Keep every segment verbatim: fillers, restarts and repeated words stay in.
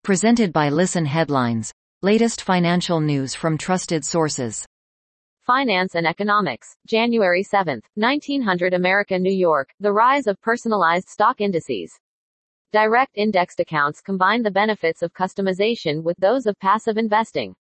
Presented by Listen Headlines. Latest financial news from trusted sources. Finance and Economics, January seventh, nineteen hundred America New York, the rise of personalized stock indices. Direct indexed accounts combine the benefits of customization with those of passive investing.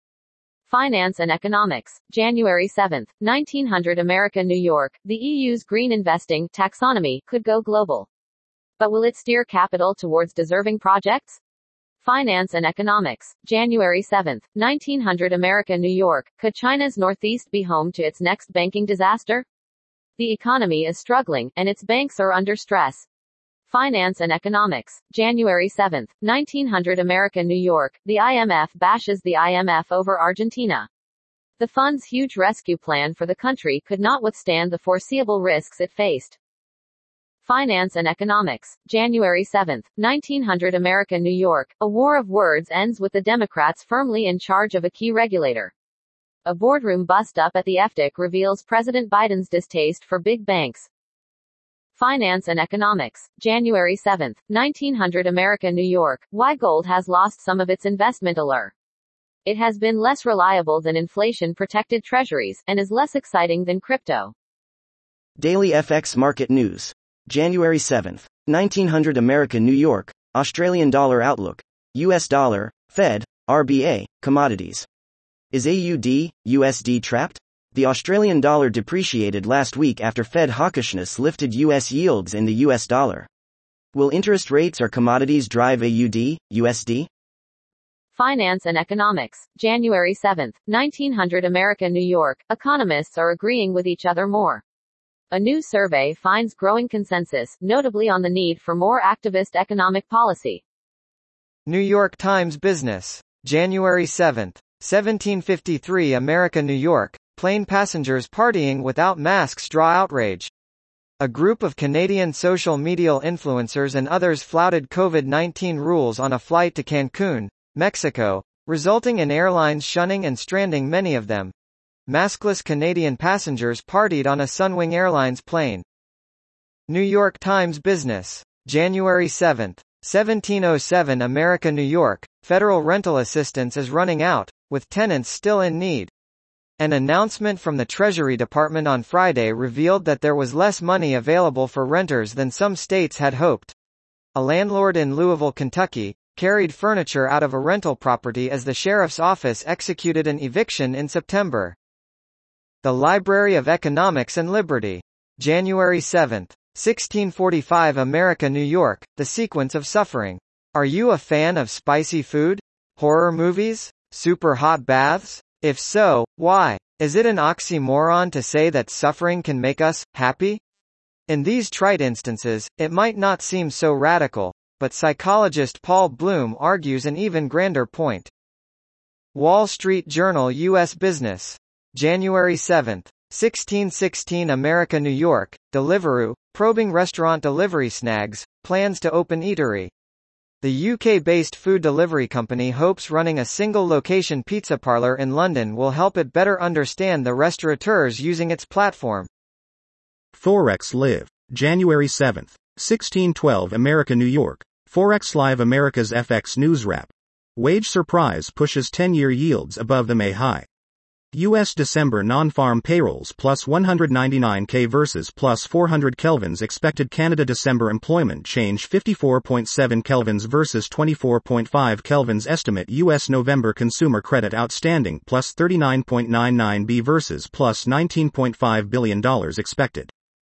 Finance and Economics, January seventh, nineteen hundred America New York, the E U's green investing taxonomy could go global. But will it steer capital towards deserving projects? Finance and Economics, January seventh, nineteen hundred America New York, could China's Northeast be home to its next banking disaster? The economy is struggling, and its banks are under stress. Finance and Economics, January seventh, nineteen hundred America New York, the I M F bashes the I M F over Argentina. The fund's huge rescue plan for the country could not withstand the foreseeable risks it faced. Finance and Economics, January seventh, nineteen hundred America New York, a war of words ends with the Democrats firmly in charge of a key regulator. A boardroom bust-up at the F D I C reveals President Biden's distaste for big banks. Finance and Economics, January seventh, nineteen hundred America New York, why gold has lost some of its investment allure. It has been less reliable than inflation-protected treasuries, and is less exciting than crypto. Daily F X Market News. January seventh, nineteen hundred America New York, Australian dollar outlook, U S dollar, Fed, R B A, commodities. Is A U D, U S D trapped? The Australian dollar depreciated last week after Fed hawkishness lifted U S yields in the U S dollar. Will interest rates or commodities drive A U D, U S D? Finance and Economics, January seventh, nineteen hundred America New York, economists are agreeing with each other more. A new survey finds growing consensus, notably on the need for more activist economic policy. New York Times Business, January seventh, seventeen fifty-three America New York, plane passengers partying without masks draw outrage. A group of Canadian social media influencers and others flouted COVID nineteen rules on a flight to Cancun, Mexico, resulting in airlines shunning and stranding many of them. Maskless Canadian passengers partied on a Sunwing Airlines plane. New York Times Business, January seventh, seventeen oh seven America New York, federal rental assistance is running out, with tenants still in need. An announcement from the Treasury Department on Friday revealed that there was less money available for renters than some states had hoped. A landlord in Louisville, Kentucky, carried furniture out of a rental property as the sheriff's office executed an eviction in September. The Library of Economics and Liberty. January seventh, sixteen forty-five America New York, The Sequence of Suffering. Are you a fan of spicy food? Horror movies? Super hot baths? If so, why? Is it an oxymoron to say that suffering can make us happy? In these trite instances, it might not seem so radical, but psychologist Paul Bloom argues an even grander point. Wall Street Journal U S Business. January seventh, sixteen sixteen America New York, Deliveroo, probing restaurant delivery snags, plans to open eatery. The U K-based food delivery company hopes running a single-location pizza parlor in London will help it better understand the restaurateurs using its platform. Forex Live. January seventh, sixteen twelve America New York, Forex Live America's F X News Wrap. Wage surprise pushes ten-year yields above the May high. U S December non-farm payrolls plus one hundred ninety-nine K versus plus four hundred kelvins expected. Canada December employment change fifty-four point seven kelvins versus twenty-four point five kelvins estimate. U S November consumer credit outstanding plus thirty-nine point nine nine billion versus plus nineteen point five billion dollars expected.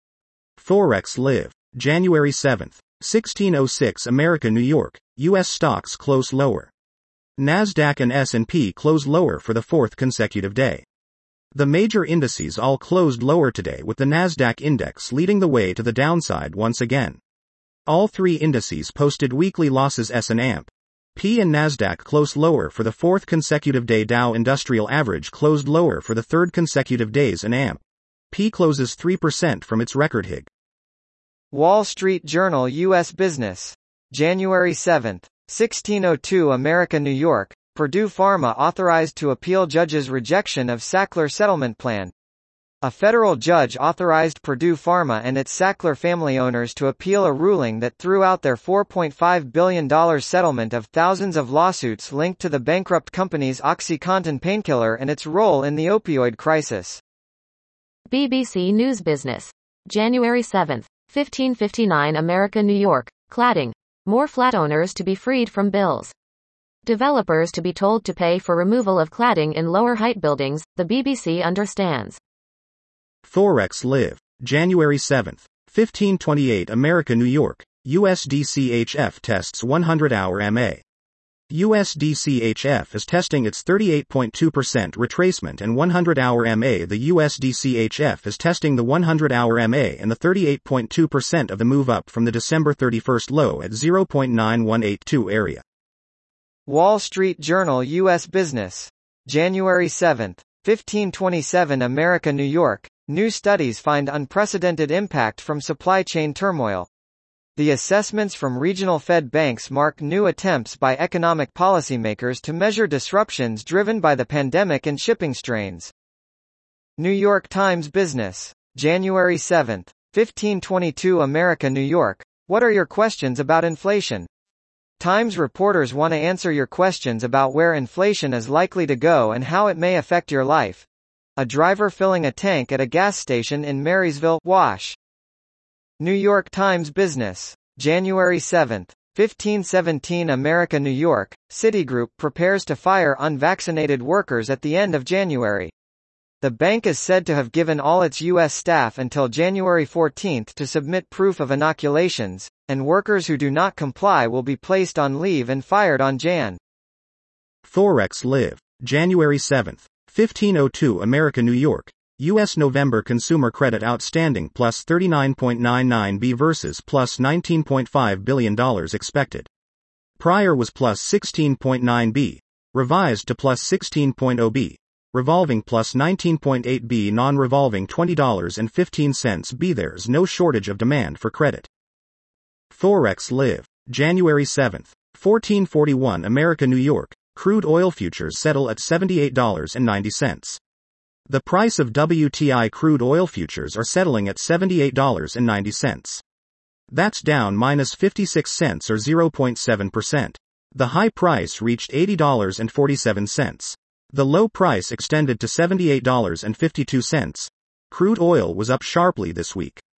Forex Live. January seventh, sixteen oh six America New York, U S stocks close lower. NASDAQ and S and P closed lower for the fourth consecutive day. The major indices all closed lower today, with the NASDAQ index leading the way to the downside once again. All three indices posted weekly losses. S and P and NASDAQ closed lower for the fourth consecutive day. Dow Industrial Average closed lower for the third consecutive days and A M P closes three percent from its record high. Wall Street Journal U S Business. January seventh, sixteen oh two America New York, Purdue Pharma authorized to appeal judge's rejection of Sackler settlement plan. A federal judge authorized Purdue Pharma and its Sackler family owners to appeal a ruling that threw out their four point five billion dollars settlement of thousands of lawsuits linked to the bankrupt company's OxyContin painkiller and its role in the opioid crisis. B B C News Business. January seventh, fifteen fifty-nine America, New York. Cladding. More flat owners to be freed from bills. Developers to be told to pay for removal of cladding in lower height buildings, the B B C understands. Forex Live. January seventh, fifteen twenty-eight America, New York. U S D C H F tests one hundred hour M A. U S D C H F is testing its thirty-eight point two percent retracement and one hundred hour M A. The U S D C H F is testing the one hundred hour M A and the thirty-eight point two percent of the move up from the December thirty-first low at zero point nine one eight two area. Wall Street Journal U S Business. January seventh, fifteen twenty-seven America, New York. New studies find unprecedented impact from supply chain turmoil. The assessments from regional Fed banks mark new attempts by economic policymakers to measure disruptions driven by the pandemic and shipping strains. New York Times Business. January seventh, fifteen twenty-two America, New York. What are your questions about inflation? Times reporters want to answer your questions about where inflation is likely to go and how it may affect your life. A driver filling a tank at a gas station in Marysville, Wash. New York Times Business. January seventh, fifteen seventeen America, New York. Citigroup prepares to fire unvaccinated workers at the end of January. The bank is said to have given all its U S staff until January fourteenth to submit proof of inoculations, and workers who do not comply will be placed on leave and fired on January first. Forex Live. January seventh, fifteen oh two America, New York. U S November consumer credit outstanding plus thirty-nine point nine nine billion dollars versus plus nineteen point five billion dollars expected. Prior was plus sixteen point nine billion dollars, revised to plus sixteen point zero billion dollars, revolving plus nineteen point eight billion dollars, non-revolving twenty dollars and fifteen cents billion. There's no shortage of demand for credit. Forex Live. January seventh, fourteen forty-one America, New York. Crude oil futures settle at seventy-eight dollars and ninety cents. The price of W T I crude oil futures are settling at seventy-eight dollars and ninety cents. That's down minus fifty-six cents or zero point seven percent. The high price reached eighty dollars and forty-seven cents. The low price extended to seventy-eight dollars and fifty-two cents. Crude oil was up sharply this week.